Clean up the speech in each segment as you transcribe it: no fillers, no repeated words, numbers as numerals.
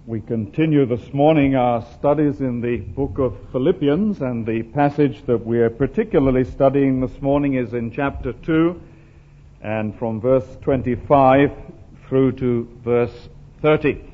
We continue this morning our studies in the book of Philippians, and the passage that we are particularly studying this morning is in chapter 2 and from verse 25 through to verse 30.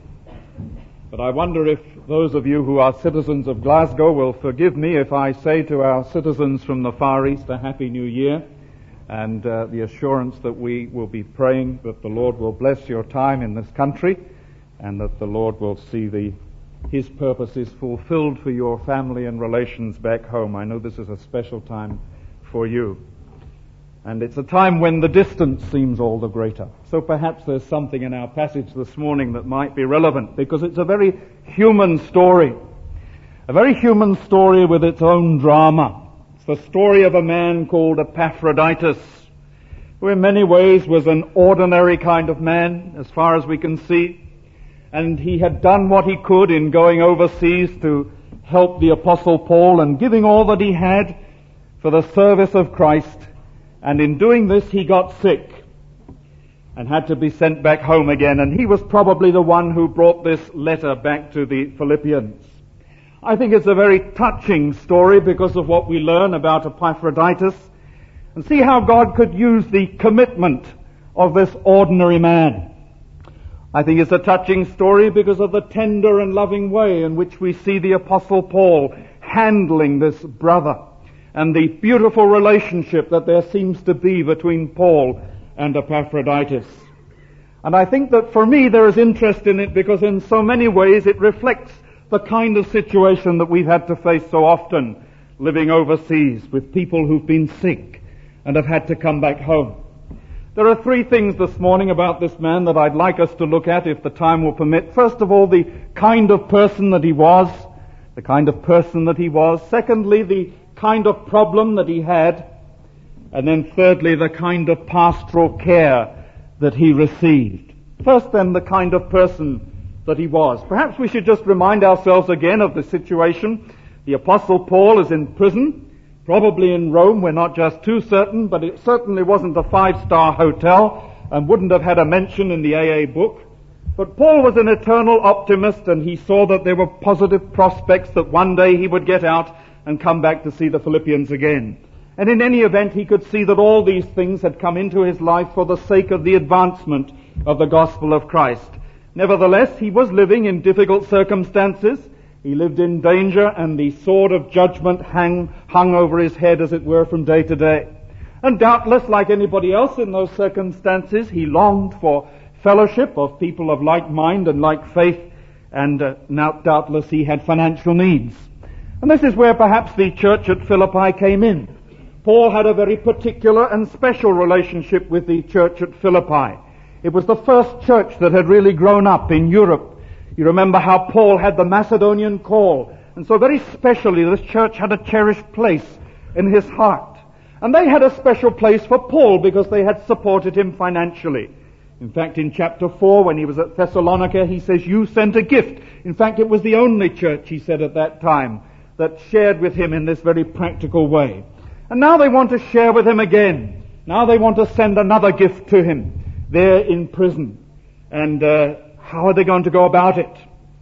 But I wonder if those of you who are citizens of Glasgow will forgive me if I say to our citizens from the Far East a Happy New Year, and the assurance that we will be praying that the Lord will bless your time in this country, and that the Lord will see His purposes fulfilled for your family and relations back home. I know this is a special time for you. And it's a time when the distance seems all the greater. So perhaps there's something in our passage this morning that might be relevant, because it's a very human story. A very human story with its own drama. It's the story of a man called Epaphroditus, who in many ways was an ordinary kind of man, as far as we can see. And he had done what he could in going overseas to help the Apostle Paul and giving all that he had for the service of Christ. And in doing this, he got sick and had to be sent back home again. And he was probably the one who brought this letter back to the Philippians. I think it's a very touching story because of what we learn about Epaphroditus, and see how God could use the commitment of this ordinary man. I think it's a touching story because of the tender and loving way in which we see the Apostle Paul handling this brother, and the beautiful relationship that there seems to be between Paul and Epaphroditus. And I think that for me there is interest in it because in so many ways it reflects the kind of situation that we've had to face so often living overseas with people who've been sick and have had to come back home. There are three things this morning about this man that I'd like us to look at if the time will permit. First of all, the kind of person that he was. Secondly, the kind of problem that he had. And then thirdly, the kind of pastoral care that he received. First then, the kind of person that he was. Perhaps we should just remind ourselves again of the situation. The Apostle Paul is in prison. Probably in Rome, we're not just too certain, but it certainly wasn't a 5-star hotel and wouldn't have had a mention in the AA book. But Paul was an eternal optimist, and he saw that there were positive prospects that one day he would get out and come back to see the Philippians again. And in any event, he could see that all these things had come into his life for the sake of the advancement of the gospel of Christ. Nevertheless, he was living in difficult circumstances. He lived in danger, and the sword of judgment hung over his head, as it were, from day to day. And doubtless, like anybody else in those circumstances, he longed for fellowship of people of like mind and like faith, and doubtless he had financial needs. And this is where perhaps the church at Philippi came in. Paul had a very particular and special relationship with the church at Philippi. It was the first church that had really grown up in Europe. You remember how Paul had the Macedonian call. And so very specially this church had a cherished place in his heart. And they had a special place for Paul because they had supported him financially. In fact, in chapter 4, when he was at Thessalonica, he says, "You sent a gift." In fact, it was the only church, he said at that time, that shared with him in this very practical way. And now they want to share with him again. Now they want to send another gift to him there in prison. And how are they going to go about it?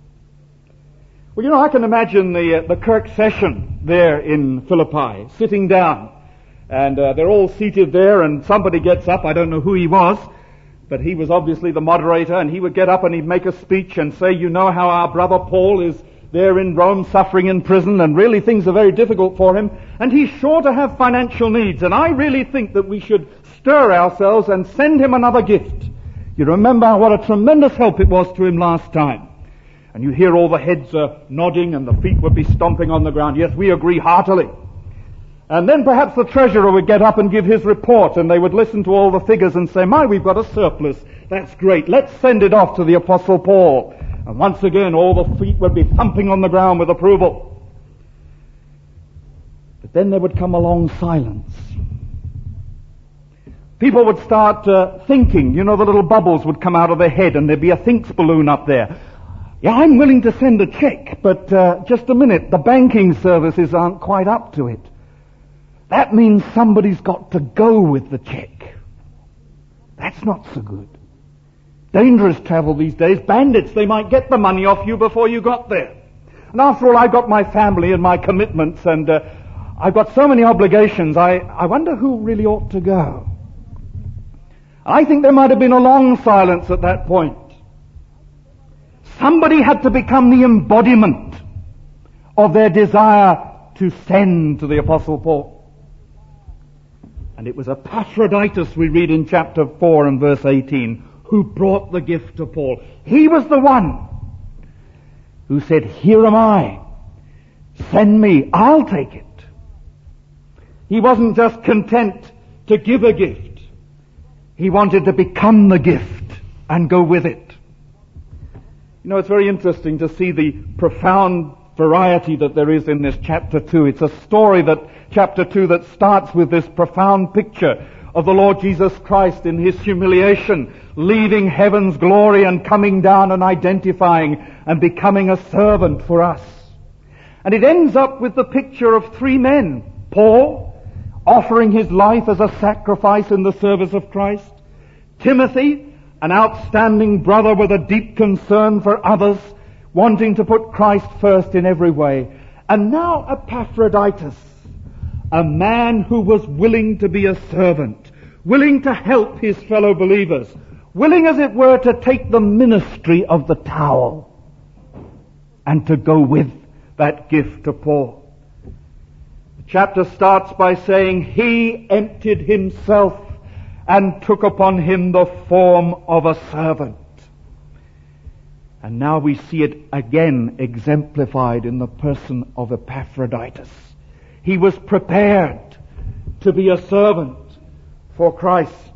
Well, I can imagine the Kirk session there in Philippi, sitting down. And they're all seated there, and somebody gets up. I don't know who he was, but he was obviously the moderator, and he would get up and he'd make a speech and say, "You know how our brother Paul is there in Rome suffering in prison, and really things are very difficult for him, and he's sure to have financial needs, and I really think that we should stir ourselves and send him another gift." You remember what a tremendous help it was to him last time. And you hear all the heads nodding and the feet would be stomping on the ground. Yes, we agree heartily. And then perhaps the treasurer would get up and give his report, and they would listen to all the figures and say, "My, we've got a surplus. That's great. Let's send it off to the Apostle Paul." And once again, all the feet would be thumping on the ground with approval. But then there would come a long silence. People would start thinking, the little bubbles would come out of their head and there'd be a thinks balloon up there. "Yeah, I'm willing to send a check, but just a minute, the banking services aren't quite up to it." That means somebody's got to go with the check. That's not so good. dangerous travel these days. Bandits, they might get the money off you before you got there. And after all, I've got my family and my commitments, and I've got so many obligations. I wonder who really ought to go. I think there might have been a long silence at that point. Somebody had to become the embodiment of their desire to send to the Apostle Paul. And it was Epaphroditus, we read in chapter 4 and verse 18, who brought the gift to Paul. He was the one who said, "Here am I. Send me. I'll take it." He wasn't just content to give a gift. He wanted to become the gift and go with it. You know, it's very interesting to see the profound variety that there is in this chapter 2. It's a story that, chapter 2, that starts with this profound picture of the Lord Jesus Christ in his humiliation, leaving heaven's glory and coming down and identifying and becoming a servant for us. And it ends up with the picture of three men. Paul, offering his life as a sacrifice in the service of Christ. Timothy, an outstanding brother with a deep concern for others, wanting to put Christ first in every way. And now Epaphroditus, a man who was willing to be a servant, willing to help his fellow believers, willing, as it were, to take the ministry of the towel and to go with that gift to Paul. The chapter starts by saying, "He emptied himself and took upon him the form of a servant." And now we see it again exemplified in the person of Epaphroditus. He was prepared to be a servant for Christ.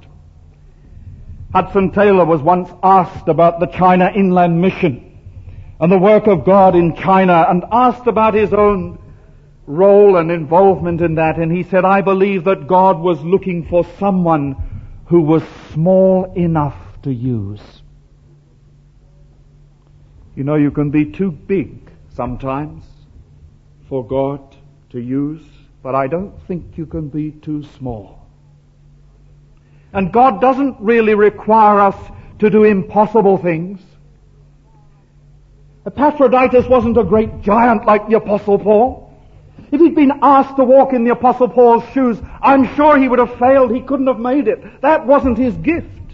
Hudson Taylor was once asked about the China Inland Mission and the work of God in China, and asked about his own role and involvement in that, and he said, "I believe that God was looking for someone who was small enough to use." You know, you can be too big sometimes for God to use, but I don't think you can be too small. And God doesn't really require us to do impossible things. Epaphroditus wasn't a great giant like the Apostle Paul. If he'd been asked to walk in the Apostle Paul's shoes, I'm sure he would have failed. He couldn't have made it. That wasn't his gift.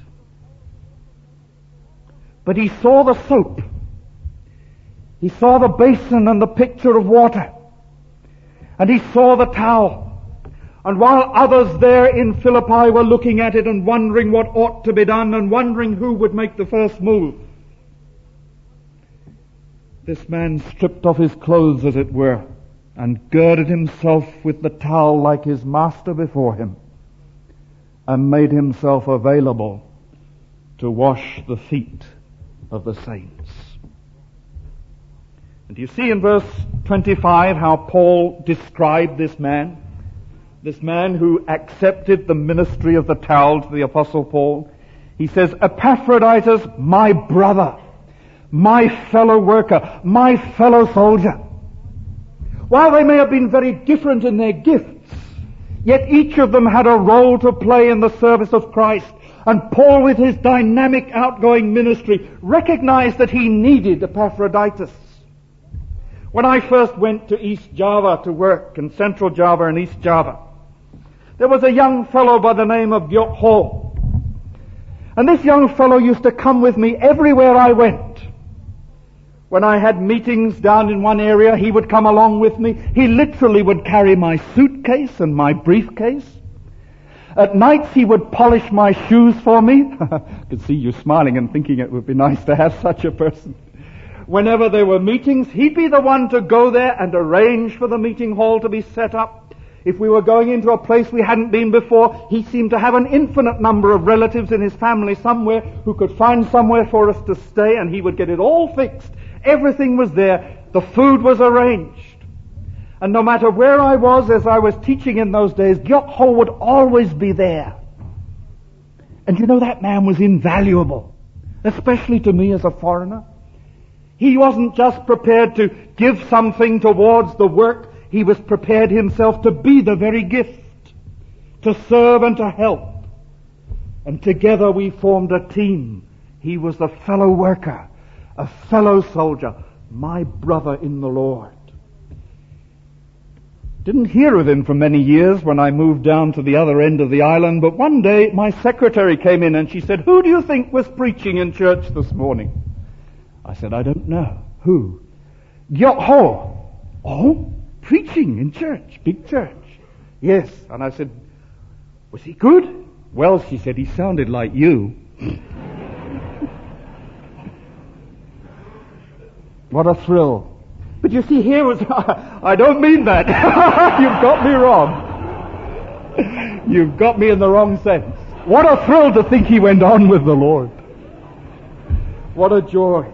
But he saw the soap. He saw the basin and the pitcher of water. And he saw the towel. And while others there in Philippi were looking at it and wondering what ought to be done and wondering who would make the first move, this man stripped off his clothes, as it were, and girded himself with the towel like his master before him, and made himself available to wash the feet of the saints. And you see in verse 25 how Paul described this man who accepted the ministry of the towel to the Apostle Paul. He says, "Epaphroditus, my brother, my fellow worker, my fellow soldier." While they may have been very different in their gifts, yet each of them had a role to play in the service of Christ. And Paul, with his dynamic, outgoing ministry, recognized that he needed Epaphroditus. When I first went to East Java to work, in Central Java and East Java, there was a young fellow by the name of Gyok Ho. And this young fellow used to come with me everywhere I went. When I had meetings down in one area, he would come along with me. He literally would carry my suitcase and my briefcase. At nights he would polish my shoes for me. I could see you smiling and thinking it would be nice to have such a person. Whenever there were meetings, he'd be the one to go there and arrange for the meeting hall to be set up. If we were going into a place we hadn't been before, he seemed to have an infinite number of relatives in his family somewhere who could find somewhere for us to stay, and he would get it all fixed. Everything was there. The food was arranged. And no matter where I was as I was teaching in those days, Gyok Ho would always be there. And you know, that man was invaluable, especially to me as a foreigner. He wasn't just prepared to give something towards the work. He was prepared himself to be the very gift, to serve and to help. And together we formed a team. He was a fellow worker, a fellow soldier, my brother in the Lord. Didn't hear of him for many years when I moved down to the other end of the island, but one day my secretary came in and she said, "Who do you think was preaching in church this morning?" I said, "I don't know." "Who?" "Gyok Ho." "Oh, preaching in church, big church." "Yes." And I said, "Was he good?" "Well," she said, "he sounded like you." What a thrill. But you see, here was, I don't mean that. You've got me wrong. You've got me in the wrong sense. What a thrill to think he went on with the Lord. What a joy.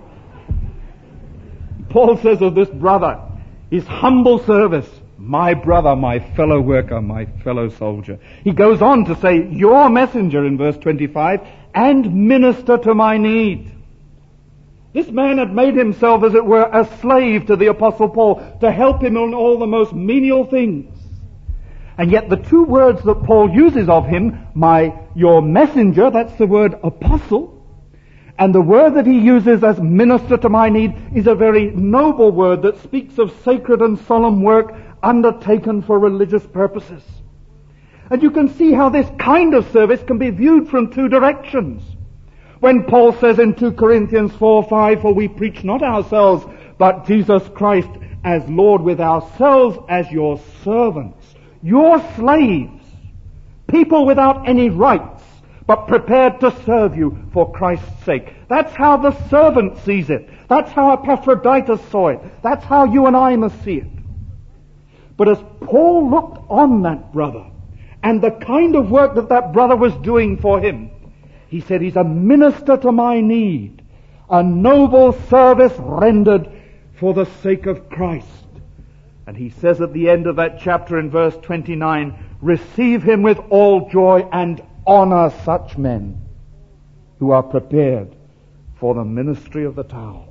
Paul says of this brother, his humble service, my brother, my fellow worker, my fellow soldier. He goes on to say, your messenger in verse 25, and minister to my need. This man had made himself, as it were, a slave to the Apostle Paul to help him on all the most menial things. And yet the two words that Paul uses of him, your messenger, that's the word apostle, and the word that he uses as minister to my need is a very noble word that speaks of sacred and solemn work undertaken for religious purposes. And you can see how this kind of service can be viewed from two directions. When Paul says in 2 Corinthians 4:5, "For we preach not ourselves, but Jesus Christ as Lord, with ourselves as your servants," your slaves, people without any rights, but prepared to serve you for Christ's sake. That's how the servant sees it. That's how Epaphroditus saw it. That's how you and I must see it. But as Paul looked on that brother, and the kind of work that that brother was doing for him, he said, he's a minister to my need, a noble service rendered for the sake of Christ. And he says at the end of that chapter in verse 29, receive him with all joy and honor such men who are prepared for the ministry of the towel.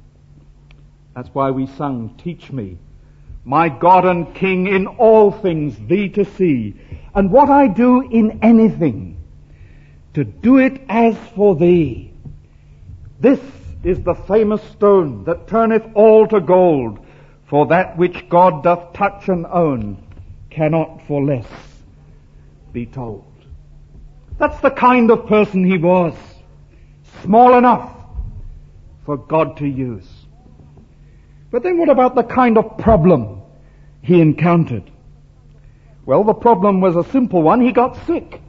That's why we sung, teach me, my God and King, in all things thee to see, and what I do in anything, to do it as for thee. This is the famous stone that turneth all to gold, for that which God doth touch and own cannot for less be told. That's the kind of person he was. Small enough for God to use. But then what about the kind of problem he encountered? Well, the problem was a simple one. He got sick.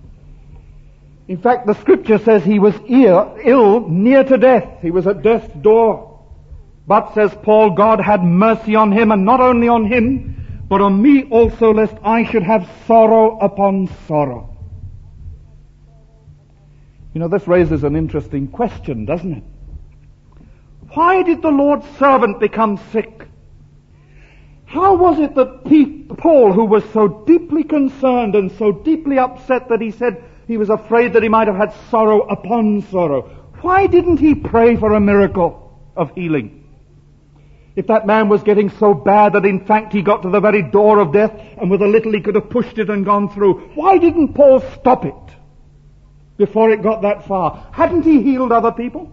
In fact, the scripture says he was ill, near to death. He was at death's door. But, says Paul, God had mercy on him, and not only on him, but on me also, lest I should have sorrow upon sorrow. You know, this raises an interesting question, doesn't it? Why did the Lord's servant become sick? How was it that Paul, who was so deeply concerned and so deeply upset that he said he was afraid that he might have had sorrow upon sorrow, why didn't he pray for a miracle of healing? If that man was getting so bad that in fact he got to the very door of death and with a little he could have pushed it and gone through, why didn't Paul stop it before it got that far? Hadn't he healed other people?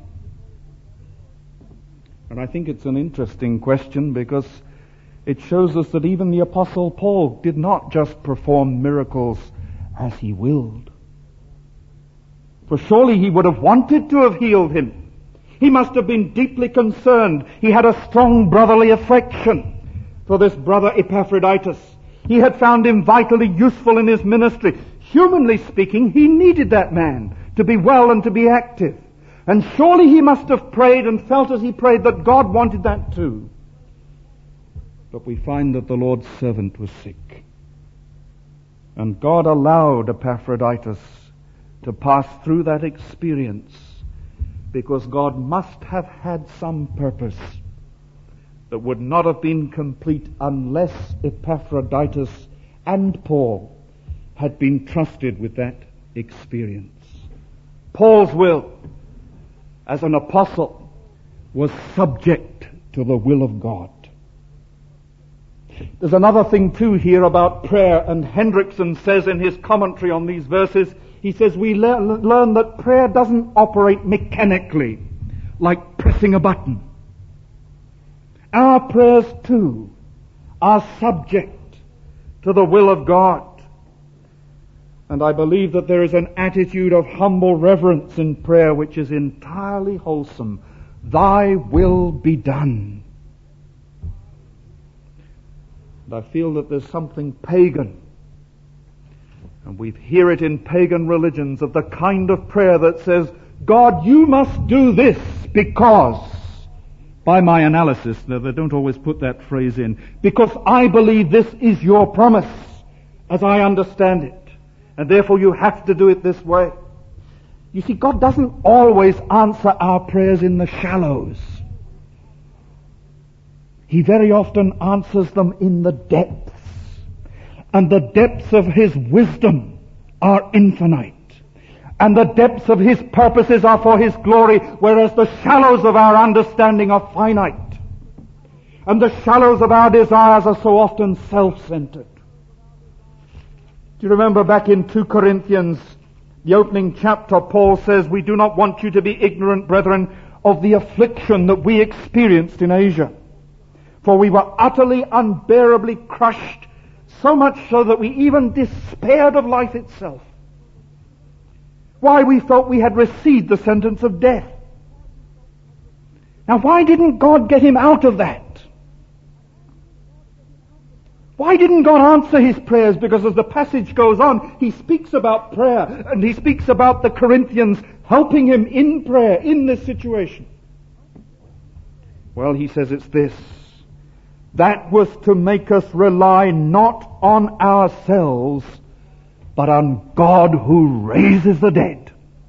And I think it's an interesting question because it shows us that even the Apostle Paul did not just perform miracles as he willed. For surely he would have wanted to have healed him. He must have been deeply concerned. He had a strong brotherly affection for this brother Epaphroditus. He had found him vitally useful in his ministry. Humanly speaking, he needed that man to be well and to be active. And surely he must have prayed and felt as he prayed that God wanted that too. But we find that the Lord's servant was sick. And God allowed Epaphroditus to pass through that experience because God must have had some purpose that would not have been complete unless Epaphroditus and Paul had been trusted with that experience. Paul's will as an apostle was subject to the will of God. There's another thing too here about prayer, and Hendrickson says in his commentary on these verses, he says we learn that prayer doesn't operate mechanically, like pressing a button. Our prayers too are subject to the will of God. And I believe that there is an attitude of humble reverence in prayer which is entirely wholesome. Thy will be done. And I feel that there's something pagan, and we hear it in pagan religions, of the kind of prayer that says, God, you must do this because, by my analysis, though they don't always put that phrase in, because I believe this is your promise as I understand it, and therefore you have to do it this way. You see, God doesn't always answer our prayers in the shallows. He very often answers them in the depths. And the depths of His wisdom are infinite. And the depths of His purposes are for His glory, whereas the shallows of our understanding are finite. And the shallows of our desires are so often self-centered. Do you remember back in 2 Corinthians, the opening chapter, Paul says, we do not want you to be ignorant, brethren, of the affliction that we experienced in Asia. For we were utterly, unbearably crushed, so much so that we even despaired of life itself. Why? We felt we had received the sentence of death. Now, why didn't God get him out of that? Why didn't God answer his prayers? Because as the passage goes on, he speaks about prayer, and he speaks about the Corinthians helping him in prayer in this situation. Well, he says it's this. That was to make us rely not on ourselves, but on God who raises the dead.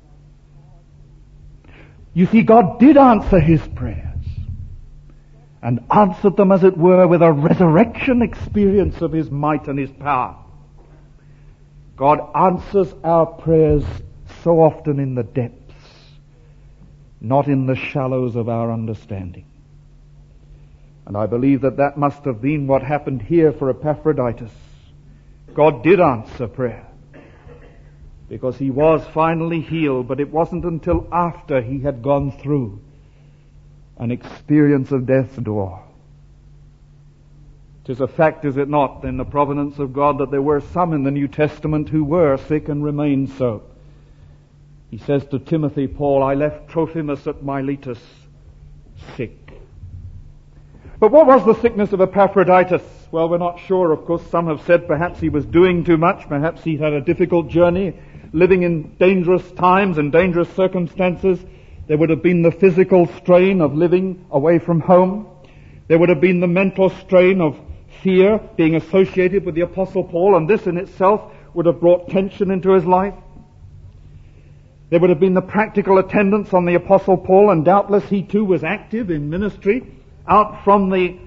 You see, God did answer his prayers, and answered them, as it were, with a resurrection experience of his might and his power. God answers our prayers so often in the depths, not in the shallows of our understanding. And I believe that that must have been what happened here for Epaphroditus. God did answer prayer, because he was finally healed, but it wasn't until after he had gone through an experience of death's door. It is a fact, is it not, in the providence of God, that there were some in the New Testament who were sick and remained so. He says to Timothy, Paul, I left Trophimus at Miletus sick. But what was the sickness of Epaphroditus? Well, we're not sure, of course. Some have said perhaps he was doing too much, perhaps he had a difficult journey, living in dangerous times and dangerous circumstances. There would have been the physical strain of living away from home. There would have been the mental strain of fear being associated with the Apostle Paul, and this in itself would have brought tension into his life. There would have been the practical attendance on the Apostle Paul, and doubtless he too was active in ministry out from the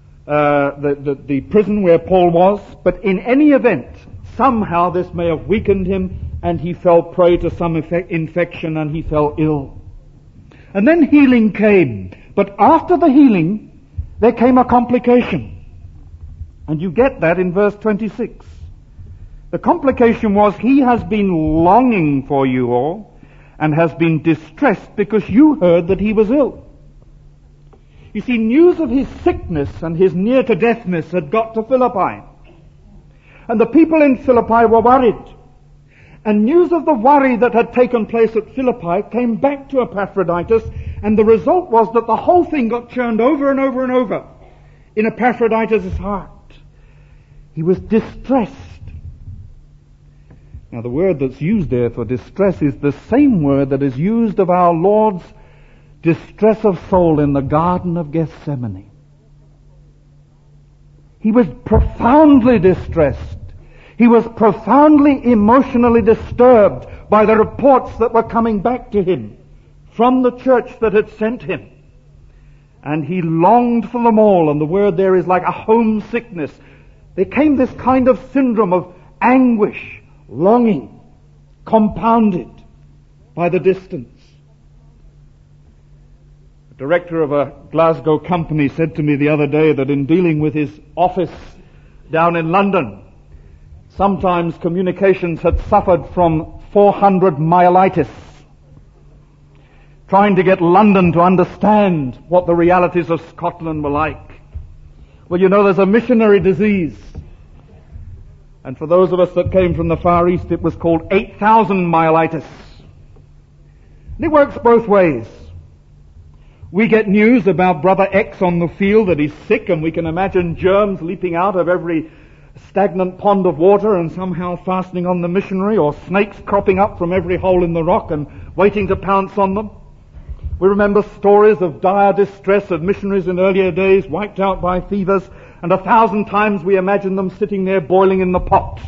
prison where Paul was. But in any event, somehow this may have weakened him, and he fell prey to some infection, and he fell ill. And then healing came. But after the healing, there came a complication. And you get that in verse 26. The complication was, he has been longing for you all, and has been distressed because you heard that he was ill. You see, news of his sickness and his near-to-deathness had got to Philippi. And the people in Philippi were worried. And news of the worry that had taken place at Philippi came back to Epaphroditus, and the result was that the whole thing got churned over and over and over in Epaphroditus' heart. He was distressed. Now, the word that's used there for distress is the same word that is used of our Lord's distress of soul in the Garden of Gethsemane. He was profoundly distressed. He was profoundly emotionally disturbed by the reports that were coming back to him from the church that had sent him. And he longed for them all, and the word there is like a homesickness. There came this kind of syndrome of anguish, longing, compounded by the distance. The director of a Glasgow company said to me the other day that in dealing with his office down in London, sometimes communications had suffered from 400 myelitis, trying to get London to understand what the realities of Scotland were like. Well, you know, there's a missionary disease. And for those of us that came from the Far East, it was called 8,000 myelitis. And it works both ways. We get news about Brother X on the field that he's sick, and we can imagine germs leaping out of every stagnant pond of water and somehow fastening on the missionary, or snakes cropping up from every hole in the rock and waiting to pounce on them. We remember stories of dire distress of missionaries in earlier days, wiped out by fevers, and 1,000 times we imagine them sitting there boiling in the pot.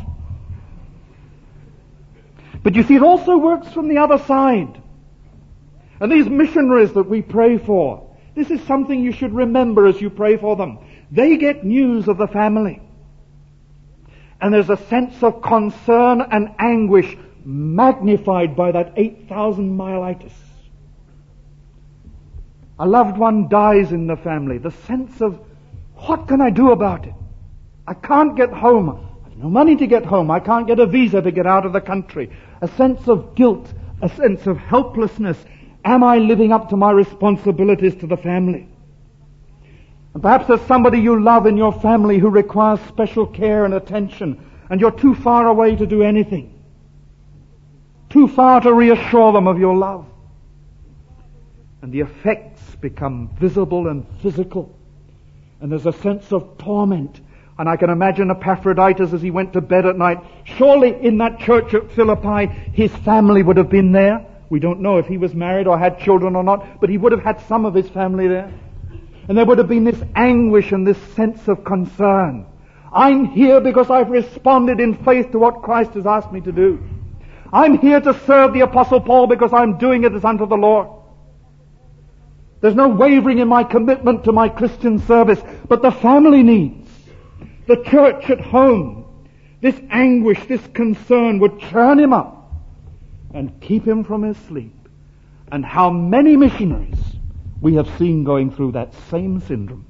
But you see, it also works from the other side. And these missionaries that we pray for, this is something you should remember as you pray for them. They get news of the family. And there's a sense of concern and anguish magnified by that 8,000 myelitis. A loved one dies in the family. The sense of, what can I do about it? I can't get home. I have no money to get home. I can't get a visa to get out of the country. A sense of guilt, a sense of helplessness. Am I living up to my responsibilities to the family? And perhaps there's somebody you love in your family who requires special care and attention, and you're too far away to do anything. Too far to reassure them of your love. And the effects become visible and physical. And there's a sense of torment. And I can imagine Epaphroditus as he went to bed at night. Surely in that church at Philippi, his family would have been there. We don't know if he was married or had children or not, but he would have had some of his family there. And there would have been this anguish and this sense of concern. I'm here because I've responded in faith to what Christ has asked me to do. I'm here to serve the Apostle Paul because I'm doing it as unto the Lord. There's no wavering in my commitment to my Christian service, but the family needs, the church at home, this anguish, this concern would churn him up and keep him from his sleep. And how many missionaries we have seen going through that same syndrome.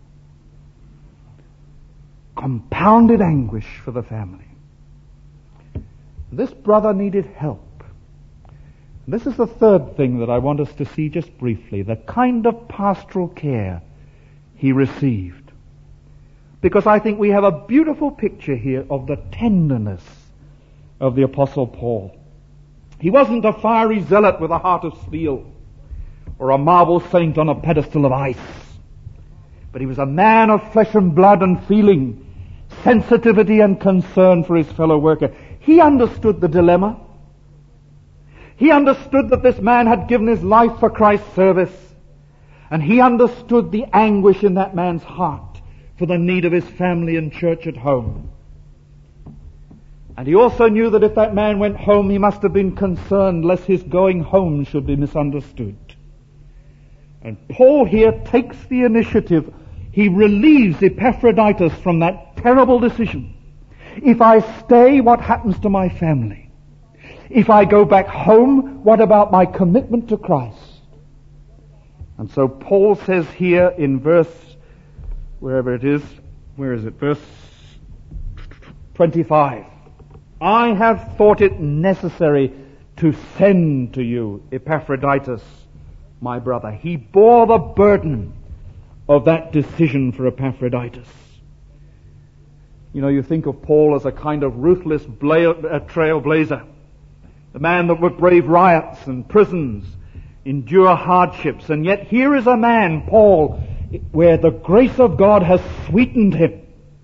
Compounded anguish for the family. This brother needed help. This is the third thing that I want us to see just briefly, the kind of pastoral care he received. Because I think we have a beautiful picture here of the tenderness of the Apostle Paul. He wasn't a fiery zealot with a heart of steel, or a marble saint on a pedestal of ice. But he was a man of flesh and blood and feeling, sensitivity and concern for his fellow worker. He understood the dilemma. He understood that this man had given his life for Christ's service. And he understood the anguish in that man's heart for the need of his family and church at home. And he also knew that if that man went home, he must have been concerned lest his going home should be misunderstood. And Paul here takes the initiative. He relieves Epaphroditus from that terrible decision. If I stay, what happens to my family? If I go back home, what about my commitment to Christ? And so Paul says here in verse, wherever it is, where is it? Verse 25. I have thought it necessary to send to you Epaphroditus, my brother. He bore the burden of that decision for Epaphroditus. You know, you think of Paul as a kind of ruthless trailblazer, the man that would brave riots and prisons, endure hardships, and yet here is a man, Paul, where the grace of God has sweetened him.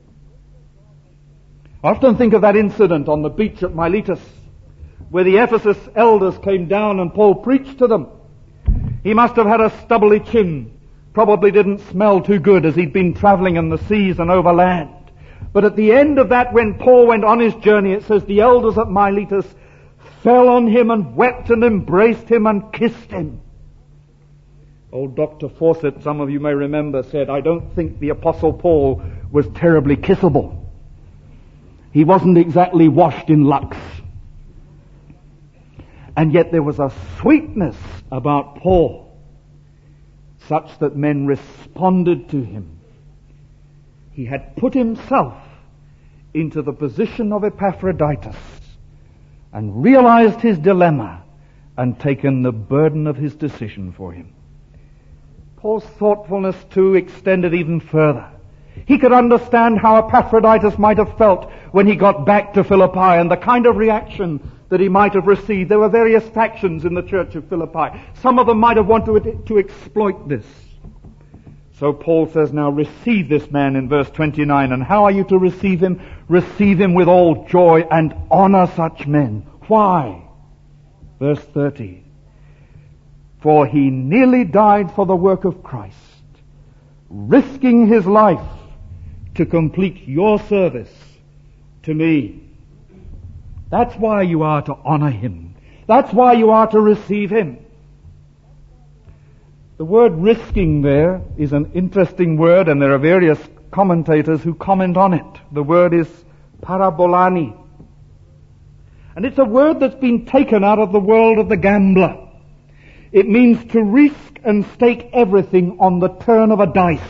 I often think of that incident on the beach at Miletus, where the Ephesus elders came down and Paul preached to them. He must have had a stubbly chin, probably didn't smell too good as he'd been traveling in the seas and over land. But at the end of that, when Paul went on his journey, it says the elders at Miletus fell on him and wept and embraced him and kissed him. Old Dr. Fawcett, some of you may remember, said, I don't think the Apostle Paul was terribly kissable. He wasn't exactly washed in Lux. And yet there was a sweetness about Paul, such that men responded to him. He had put himself into the position of Epaphroditus, and realized his dilemma and taken the burden of his decision for him. Paul's thoughtfulness, too, extended even further. He could understand how Epaphroditus might have felt when he got back to Philippi and the kind of reaction that he might have received. There were various factions in the church of Philippi. Some of them might have wanted to exploit this. So Paul says, now receive this man in verse 29. And how are you to receive him? Receive him with all joy and honor such men. Why? Verse 30. For he nearly died for the work of Christ, risking his life to complete your service to me. That's why you are to honor him. That's why you are to receive him. The word risking there is an interesting word, and there are various commentators who comment on it. The word is parabolani. And it's a word that's been taken out of the world of the gambler. It means to risk and stake everything on the turn of a dice.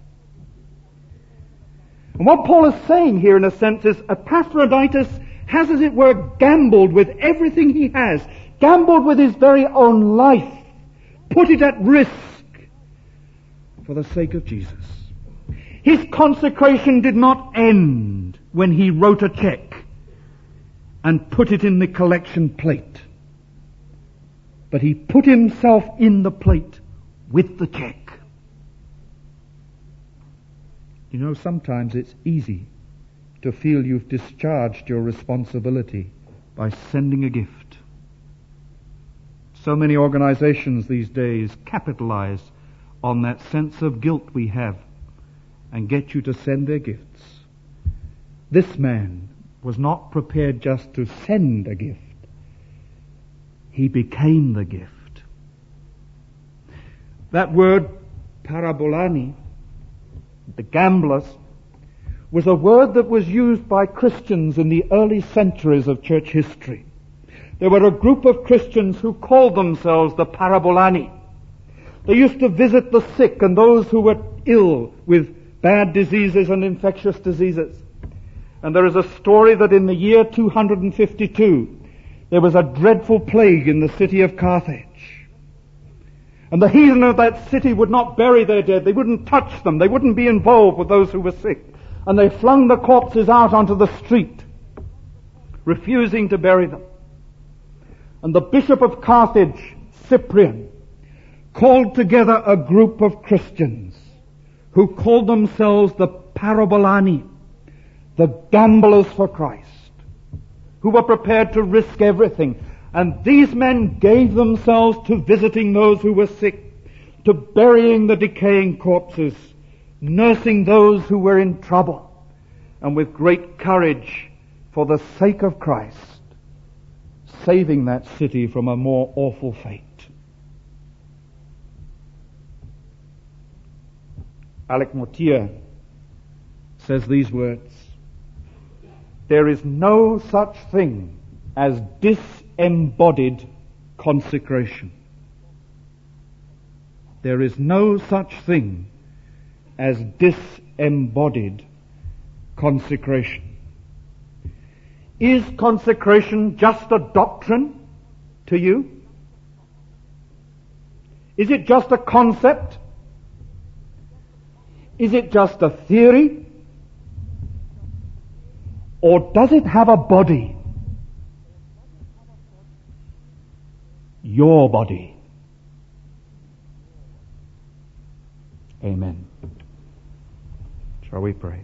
And what Paul is saying here, in a sense, is Epaphroditus has, as it were, gambled with everything he has, gambled with his very own life, put it at risk for the sake of Jesus. His consecration did not end when he wrote a check and put it in the collection plate, but he put himself in the plate with the check. You know, sometimes it's easy to feel you've discharged your responsibility by sending a gift. So many organizations these days capitalize on that sense of guilt we have and get you to send their gifts. This man was not prepared just to send a gift. He became the gift. That word, parabolani, the gamblers, was a word that was used by Christians in the early centuries of church history. There were a group of Christians who called themselves the parabolani. They used to visit the sick and those who were ill with bad diseases and infectious diseases. And there is a story that in the year 252, there was a dreadful plague in the city of Carthage. And the heathen of that city would not bury their dead. They wouldn't touch them. They wouldn't be involved with those who were sick. And they flung the corpses out onto the street, refusing to bury them. And the Bishop of Carthage, Cyprian, called together a group of Christians who called themselves the parabolani, the gamblers for Christ, who were prepared to risk everything. And these men gave themselves to visiting those who were sick, to burying the decaying corpses, nursing those who were in trouble, and with great courage, for the sake of Christ, saving that city from a more awful fate. Alec Motyer says these words: there is no such thing as disembodied consecration. There is no such thing as disembodied consecration. Is consecration just a doctrine to you? Is it just a concept? Is it just a theory? Or does it have a body? Your body. Amen. Shall we pray?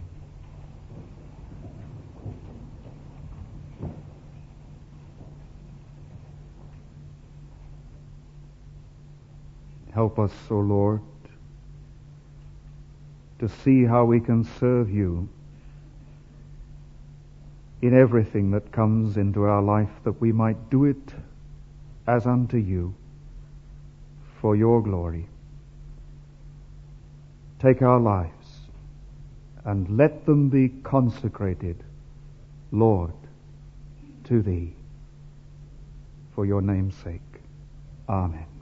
Help us, O Lord, to see how we can serve you in everything that comes into our life, that we might do it as unto you, for your glory. Take our lives and let them be consecrated, Lord, to thee, for your name's sake. Amen.